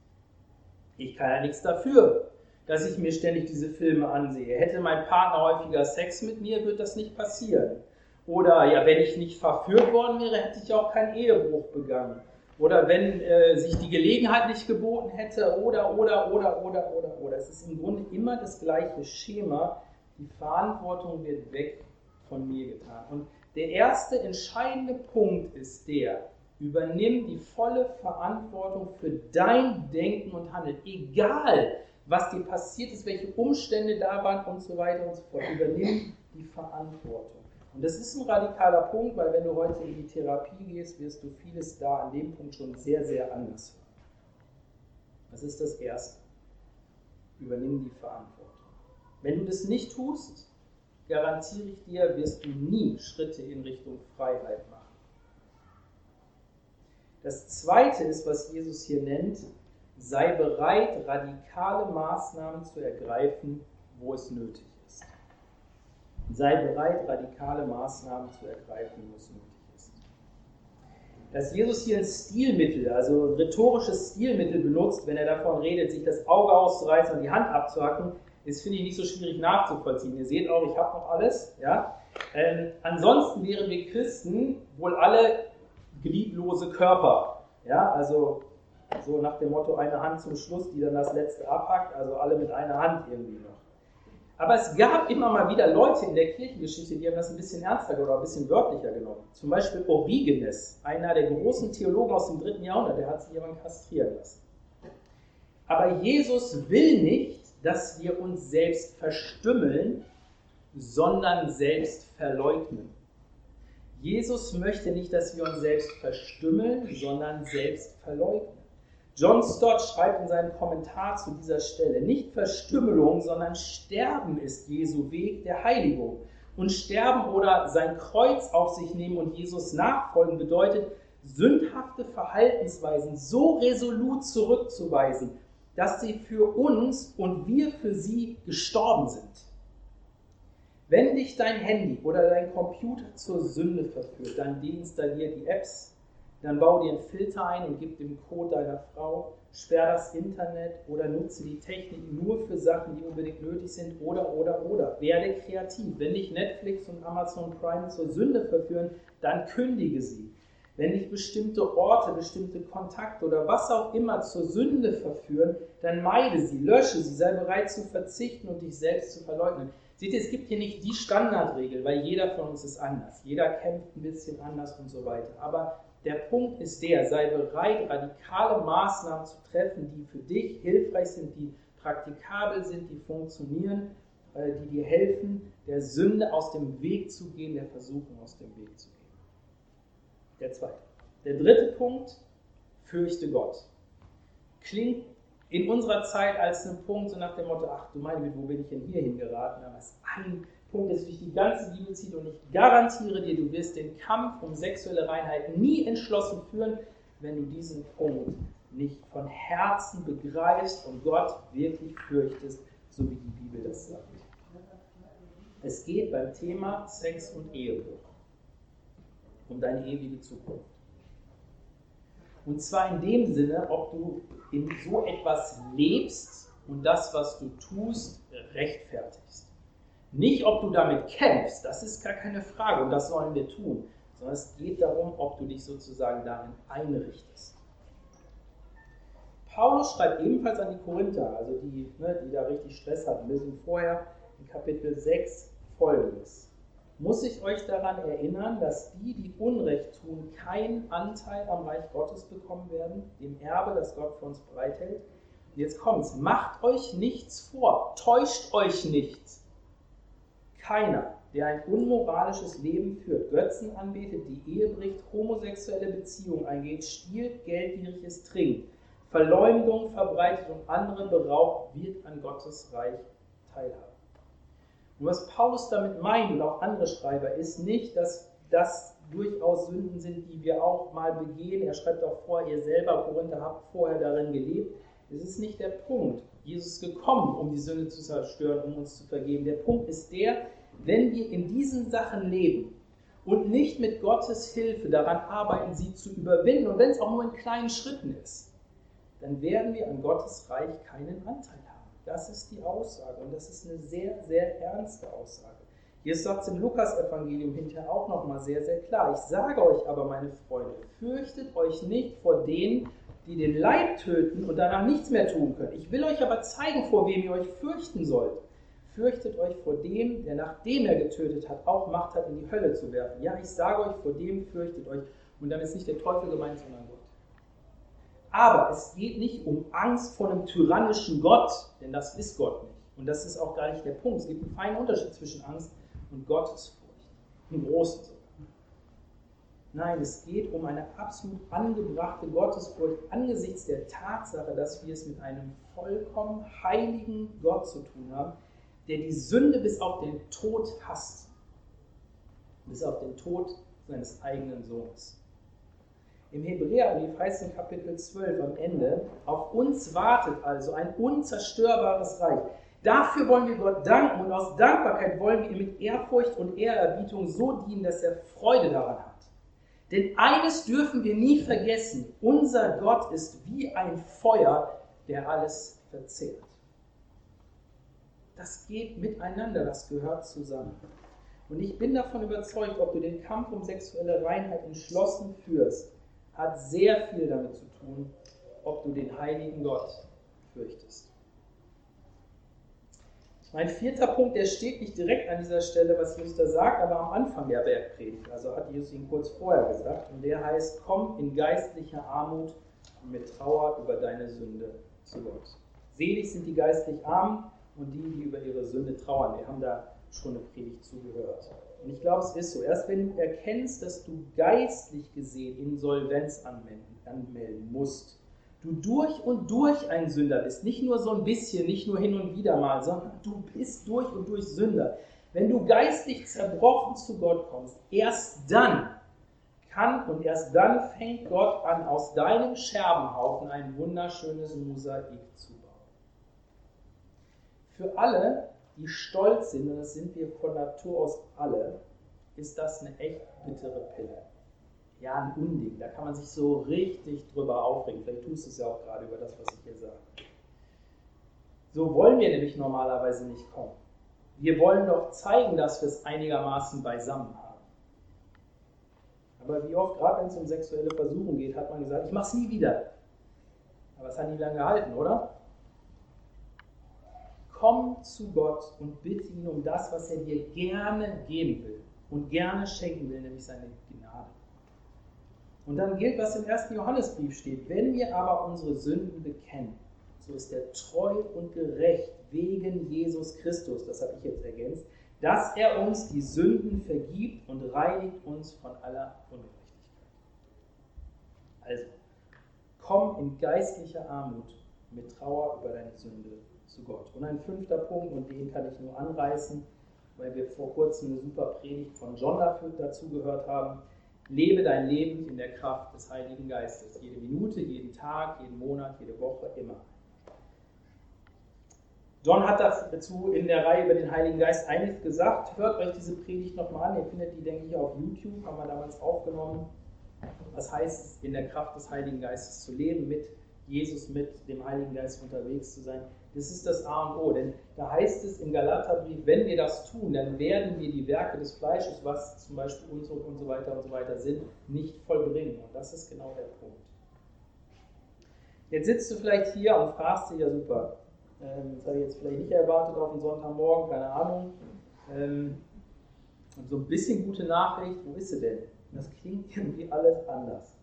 Speaker 2: Ich kann ja nichts dafür, dass ich mir ständig diese Filme ansehe. Hätte mein Partner häufiger Sex mit mir, würde das nicht passieren. Oder ja, wenn ich nicht verführt worden wäre, hätte ich auch keinen Ehebruch begangen. Oder wenn äh, sich die Gelegenheit nicht geboten hätte, oder, oder, oder, oder, oder, oder. Es ist im Grunde immer das gleiche Schema. Die Verantwortung wird weg von mir getan. Und der erste entscheidende Punkt ist der: Übernimm die volle Verantwortung für dein Denken und Handeln. Egal, was dir passiert ist, welche Umstände da waren und so weiter und so fort. Übernimm die Verantwortung. Und das ist ein radikaler Punkt, weil wenn du heute in die Therapie gehst, wirst du vieles da an dem Punkt schon sehr, sehr anders hören. Das ist das Erste. Übernimm die Verantwortung. Wenn du das nicht tust, garantiere ich dir, wirst du nie Schritte in Richtung Freiheit machen. Das Zweite ist, was Jesus hier nennt: sei bereit, radikale Maßnahmen zu ergreifen, wo es nötig ist. Sei bereit, radikale Maßnahmen zu ergreifen, wo es nötig ist. Dass Jesus hier ein Stilmittel, also ein rhetorisches Stilmittel benutzt, wenn er davon redet, sich das Auge auszureißen und die Hand abzuhacken, ist, finde ich, nicht so schwierig nachzuvollziehen. Ihr seht auch, ich habe noch alles. Ja? Ähm, ansonsten wären wir Christen wohl alle gliedlose Körper. Ja? Also so nach dem Motto, eine Hand zum Schluss, die dann das letzte abhackt, also alle mit einer Hand irgendwie noch. Aber es gab immer mal wieder Leute in der Kirchengeschichte, die haben das ein bisschen ernster oder ein bisschen wörtlicher genommen. Zum Beispiel Origenes, einer der großen Theologen aus dem dritten Jahrhundert, der hat sich jemand kastrieren lassen. Aber Jesus will nicht, dass wir uns selbst verstümmeln, sondern selbst verleugnen. Jesus möchte nicht, dass wir uns selbst verstümmeln, sondern selbst verleugnen. John Stott schreibt in seinem Kommentar zu dieser Stelle: Nicht Verstümmelung, sondern Sterben ist Jesu Weg der Heiligung. Und Sterben oder sein Kreuz auf sich nehmen und Jesus nachfolgen bedeutet, sündhafte Verhaltensweisen so resolut zurückzuweisen, dass sie für uns und wir für sie gestorben sind. Wenn dich dein Handy oder dein Computer zur Sünde verführt, dann deinstallier die Apps, dann bau dir einen Filter ein und gib den Code deiner Frau, sperr das Internet oder nutze die Technik nur für Sachen, die unbedingt nötig sind, oder, oder, oder. Werde kreativ. Wenn dich Netflix und Amazon Prime zur Sünde verführen, dann kündige sie. Wenn dich bestimmte Orte, bestimmte Kontakte oder was auch immer zur Sünde verführen, dann meide sie, lösche sie, sei bereit zu verzichten und dich selbst zu verleugnen. Seht ihr, es gibt hier nicht die Standardregel, weil jeder von uns ist anders. Jeder kämpft ein bisschen anders und so weiter. Aber der Punkt ist der: sei bereit, radikale Maßnahmen zu treffen, die für dich hilfreich sind, die praktikabel sind, die funktionieren, die dir helfen, der Sünde aus dem Weg zu gehen, der Versuchung aus dem Weg zu gehen. Der zweite. Der dritte Punkt: fürchte Gott. Klingt in unserer Zeit als ein Punkt so nach dem Motto: ach du meine Güte, wo bin ich denn hier hingeraten? Aber es ist ein Punkt, der sich durch die ganze Bibel zieht, und ich garantiere dir, du wirst den Kampf um sexuelle Reinheit nie entschlossen führen, wenn du diesen Punkt nicht von Herzen begreifst und Gott wirklich fürchtest. so wie die Bibel das sagt. Es geht beim Thema Sex und Ehebruch um deine ewige Zukunft. Und zwar in dem Sinne, ob du in so etwas lebst und das, was du tust, rechtfertigst. Nicht, ob du damit kämpfst, das ist gar keine Frage und das sollen wir tun, sondern es geht darum, ob du dich sozusagen darin einrichtest. Paulus schreibt ebenfalls an die Korinther, also die, ne, die da richtig Stress hatten, ein bisschen vorher, in Kapitel sechs folgendes. Muss ich euch daran erinnern, dass die, die Unrecht tun, keinen Anteil am Reich Gottes bekommen werden, dem Erbe, das Gott für uns bereithält? Und jetzt kommt's, macht euch nichts vor, täuscht euch nicht. Keiner, der ein unmoralisches Leben führt, Götzen anbetet, die Ehe bricht, homosexuelle Beziehungen eingeht, stiehlt, geldgieriges trinkt, Verleumdung verbreitet und andere beraubt, wird an Gottes Reich teilhaben. Und was Paulus damit meint und auch andere Schreiber, ist nicht, dass das durchaus Sünden sind, die wir auch mal begehen. Er schreibt auch vor, ihr selber, Korinther, habt vorher darin gelebt. Das ist nicht der Punkt. Jesus ist gekommen, um die Sünde zu zerstören, um uns zu vergeben. Der Punkt ist der, wenn wir in diesen Sachen leben und nicht mit Gottes Hilfe daran arbeiten, sie zu überwinden, und wenn es auch nur in kleinen Schritten ist, dann werden wir an Gottes Reich keinen Anteil haben. Das ist die Aussage und das ist eine sehr, sehr ernste Aussage. Jesus sagt es im Lukas-Evangelium hinterher auch nochmal sehr, sehr klar. Ich sage euch aber, meine Freunde, fürchtet euch nicht vor denen, die den Leib töten und danach nichts mehr tun können. Ich will euch aber zeigen, vor wem ihr euch fürchten sollt. Fürchtet euch vor dem, der nachdem er getötet hat, auch Macht hat, in die Hölle zu werfen. Ja, ich sage euch, vor dem fürchtet euch. Und damit ist nicht der Teufel gemeint, sondern Gott. Aber es geht nicht um Angst vor einem tyrannischen Gott, denn das ist Gott nicht. Und das ist auch gar nicht der Punkt. Es gibt einen feinen Unterschied zwischen Angst und Gottesfurcht. Einen großen sogar. Nein, es geht um eine absolut angebrachte Gottesfurcht angesichts der Tatsache, dass wir es mit einem vollkommen heiligen Gott zu tun haben, der die Sünde bis auf den Tod hasst. Bis auf den Tod seines eigenen Sohnes. Im Hebräerbrief heißt es in Kapitel zwölf am Ende, auf uns wartet also ein unzerstörbares Reich. Dafür wollen wir Gott danken und aus Dankbarkeit wollen wir ihm mit Ehrfurcht und Ehrerbietung so dienen, dass er Freude daran hat. Denn eines dürfen wir nie vergessen, unser Gott ist wie ein Feuer, der alles verzehrt. Das geht miteinander, das gehört zusammen. Und ich bin davon überzeugt, ob du den Kampf um sexuelle Reinheit entschlossen führst, hat sehr viel damit zu tun, ob du den heiligen Gott fürchtest. Mein vierter Punkt, der steht nicht direkt an dieser Stelle, was Jesus da sagt, aber am Anfang der Bergpredigt. Also hat Jesus ihn kurz vorher gesagt. Und der heißt, komm in geistlicher Armut und mit Trauer über deine Sünde zu Gott. Selig sind die geistlich Armen und die, die über ihre Sünde trauern. Wir haben da schon eine Predigt zugehört. Und ich glaube, es ist so. Erst wenn du erkennst, dass du geistlich gesehen Insolvenz anmelden, anmelden musst, du durch und durch ein Sünder bist, nicht nur so ein bisschen, nicht nur hin und wieder mal, sondern du bist durch und durch Sünder. Wenn du geistlich zerbrochen zu Gott kommst, erst dann kann und erst dann fängt Gott an, aus deinem Scherbenhaufen ein wunderschönes Mosaik zu bauen. Für alle, die stolz sind, und das sind wir von Natur aus alle, ist das eine echt bittere Pille. Ja, ein Unding, da kann man sich so richtig drüber aufregen. Vielleicht tust du es ja auch gerade über das, was ich hier sage. So wollen wir nämlich normalerweise nicht kommen. Wir wollen doch zeigen, dass wir es einigermaßen beisammen haben. Aber wie oft, gerade wenn es um sexuelle Versuchung geht, hat man gesagt, ich mache es nie wieder. Aber es hat nie lange gehalten, oder? Komm zu Gott und bitte ihn um das, was er dir gerne geben will und gerne schenken will, nämlich seine Gnade. Und dann gilt, was im ersten Johannesbrief steht. Wenn wir aber unsere Sünden bekennen, so ist er treu und gerecht wegen Jesus Christus, das habe ich jetzt ergänzt, dass er uns die Sünden vergibt und reinigt uns von aller Ungerechtigkeit. Also, komm in geistlicher Armut mit Trauer über deine Sünde zu Gott. Und ein fünfter Punkt, und den kann ich nur anreißen, weil wir vor kurzem eine super Predigt von John dazu gehört haben. Lebe dein Leben in der Kraft des Heiligen Geistes. Jede Minute, jeden Tag, jeden Monat, jede Woche, immer. John hat dazu in der Reihe über den Heiligen Geist einiges gesagt. Hört euch diese Predigt nochmal an. Ihr findet die, denke ich, auf YouTube. Haben wir damals aufgenommen. Was heißt es, in der Kraft des Heiligen Geistes zu leben, mit Jesus, mit dem Heiligen Geist unterwegs zu sein? Das ist das A und O. Denn da heißt es im Galaterbrief, wenn wir das tun, dann werden wir die Werke des Fleisches, was zum Beispiel Unzucht und so weiter und so weiter sind, nicht vollbringen. Und das ist genau der Punkt. Jetzt sitzt du vielleicht hier und fragst dich, ja super, ähm, das habe ich jetzt vielleicht nicht erwartet auf einen Sonntagmorgen, keine Ahnung. Ähm, und so ein bisschen gute Nachricht, wo ist sie denn? Das klingt irgendwie alles anders.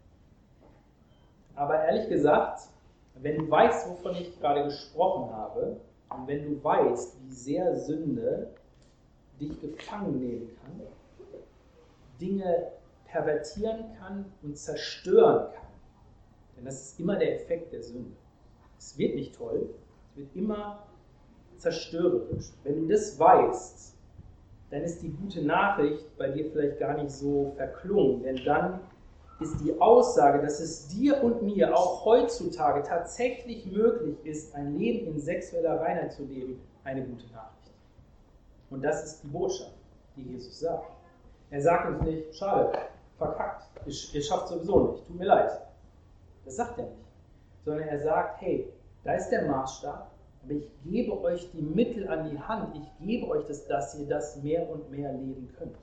Speaker 2: Aber ehrlich gesagt, wenn du weißt, wovon ich gerade gesprochen habe, und wenn du weißt, wie sehr Sünde dich gefangen nehmen kann, Dinge pervertieren kann und zerstören kann, denn das ist immer der Effekt der Sünde. Es wird nicht toll, es wird immer zerstörerisch. Wenn du das weißt, dann ist die gute Nachricht bei dir vielleicht gar nicht so verklungen, denn dann ist die Aussage, dass es dir und mir auch heutzutage tatsächlich möglich ist, ein Leben in sexueller Reinheit zu leben, eine gute Nachricht. Und das ist die Botschaft, die Jesus sagt. Er sagt uns nicht, schade, verkackt, ihr, ihr schafft sowieso nicht, tut mir leid. Das sagt er nicht. Sondern er sagt, hey, da ist der Maßstab, aber ich gebe euch die Mittel an die Hand, ich gebe euch das, dass ihr das mehr und mehr leben könnt.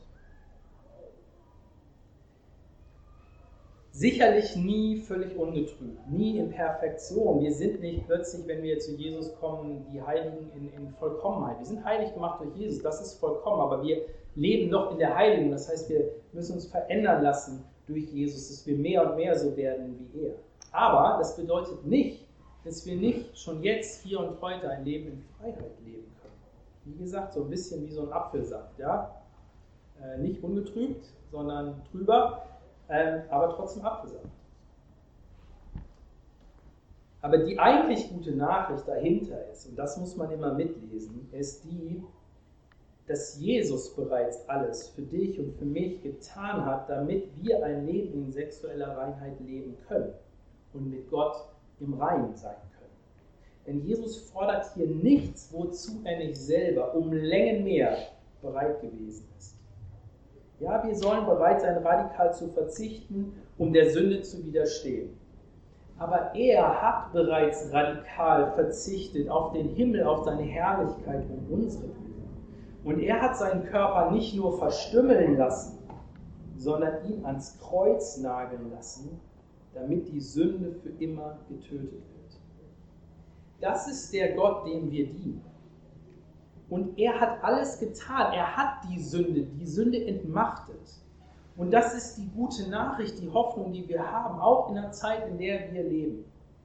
Speaker 2: Sicherlich nie völlig ungetrübt, nie in Perfektion. Wir sind nicht plötzlich, wenn wir zu Jesus kommen, die Heiligen in, in Vollkommenheit. Wir sind heilig gemacht durch Jesus, das ist vollkommen, aber wir leben noch in der Heiligung. Das heißt, wir müssen uns verändern lassen durch Jesus, dass wir mehr und mehr so werden wie er. Aber das bedeutet nicht, dass wir nicht schon jetzt, hier und heute ein Leben in Freiheit leben können. Wie gesagt, so ein bisschen wie so ein Apfelsaft. Ja? Äh, nicht ungetrübt, sondern trüber. Ähm, aber trotzdem Apfelsaft. Aber die eigentlich gute Nachricht dahinter ist, und das muss man immer mitlesen, ist die, dass Jesus bereits alles für dich und für mich getan hat, damit wir ein Leben in sexueller Reinheit leben können und mit Gott im Reinen sein können. Denn Jesus fordert hier nichts, wozu er nicht selber um Längen mehr bereit gewesen ist. Ja, wir sollen bereit sein, radikal zu verzichten, um der Sünde zu widerstehen. Aber er hat bereits radikal verzichtet auf den Himmel, auf seine Herrlichkeit um unsere Willen. Und er hat seinen Körper nicht nur verstümmeln lassen, sondern ihn ans Kreuz nageln lassen, damit die Sünde für immer getötet wird. Das ist der Gott, dem wir dienen. Und er hat alles getan. Er hat die Sünde, die Sünde entmachtet. Und das ist die gute Nachricht, die Hoffnung, die wir haben, auch in der Zeit, in der wir leben.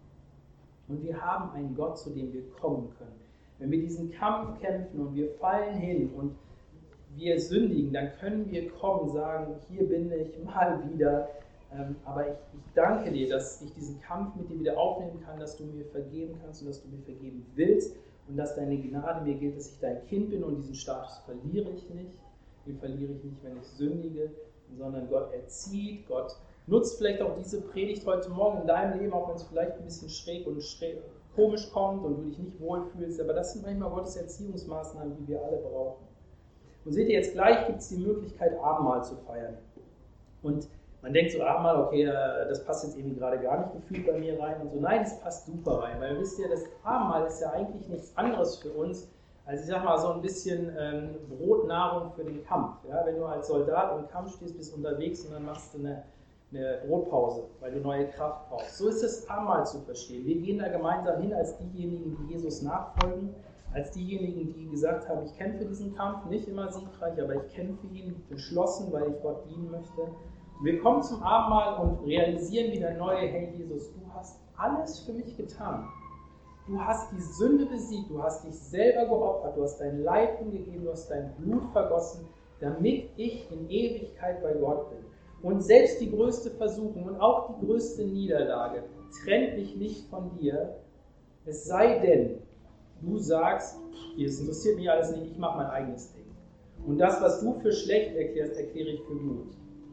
Speaker 2: Und wir haben einen Gott, zu dem wir kommen können. Wenn wir diesen Kampf kämpfen und wir fallen hin und wir sündigen, dann können wir kommen und sagen, hier bin ich mal wieder. Aber ich, ich danke dir, dass ich diesen Kampf mit dir wieder aufnehmen kann, dass du mir vergeben kannst und dass du mir vergeben willst. Und dass deine Gnade mir gilt, dass ich dein Kind bin und diesen Status verliere ich nicht. Den verliere ich nicht, wenn ich sündige, sondern Gott erzieht. Gott nutzt vielleicht auch diese Predigt heute Morgen in deinem Leben, auch wenn es vielleicht ein bisschen schräg und schräg, komisch kommt und du dich nicht wohlfühlst. Aber das sind manchmal Gottes Erziehungsmaßnahmen, die wir alle brauchen. Und seht ihr, jetzt gleich gibt es die Möglichkeit, Abendmahl zu feiern. Und man denkt so, Abendmahl, okay, das passt jetzt irgendwie gerade gar nicht gefühlt bei mir rein und so. Nein, es passt super rein, weil wisst ihr, das Abendmahl ist ja eigentlich nichts anderes für uns, als ich sag mal so ein bisschen ähm, Brotnahrung für den Kampf. Ja? Wenn du als Soldat im Kampf stehst, bist unterwegs und dann machst du eine, eine Brotpause, weil du neue Kraft brauchst. So ist das Abendmahl zu verstehen. Wir gehen da gemeinsam hin als diejenigen, die Jesus nachfolgen, als diejenigen, die gesagt haben, ich kämpfe diesen Kampf, nicht immer siegreich, aber ich kämpfe ihn entschlossen, weil ich Gott dienen möchte. Wir kommen zum Abendmahl und realisieren wieder neu, hey Jesus, du hast alles für mich getan. Du hast die Sünde besiegt, du hast dich selber geopfert, du hast dein Leib hingegeben, du hast dein Blut vergossen, damit ich in Ewigkeit bei Gott bin. Und selbst die größte Versuchung und auch die größte Niederlage trennt mich nicht von dir, es sei denn, du sagst, es interessiert mich alles nicht, ich mache mein eigenes Ding. Und das, was du für schlecht erklärst, erkläre ich für gut.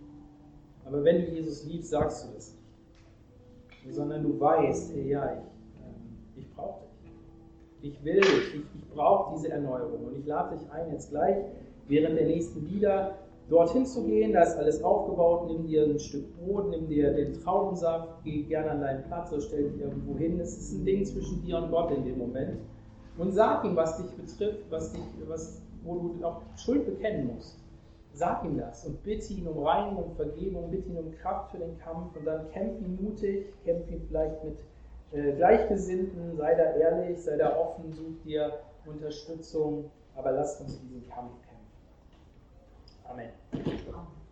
Speaker 2: Aber wenn du Jesus liebst, sagst du das nicht. Sondern du weißt, hey, ja, ich, ähm, ich brauche dich. Ich will dich, ich, ich brauche diese Erneuerung. Und ich lade dich ein, jetzt gleich während der nächsten Lieder dorthin zu gehen. Da ist alles aufgebaut. Nimm dir ein Stück Brot, nimm dir den Traubensaft, geh gerne an deinen Platz oder stell dich irgendwo hin. Es ist ein Ding zwischen dir und Gott in dem Moment. Und sag ihm, was dich betrifft, was dich, was, wo du auch Schuld bekennen musst. Sag ihm das und bitte ihn um Reinigung, Vergebung, bitte ihn um Kraft für den Kampf und dann kämpf ihn mutig, kämpf ihn vielleicht mit äh, Gleichgesinnten, sei da ehrlich, sei da offen, such dir Unterstützung, aber lasst uns diesen Kampf kämpfen. Amen.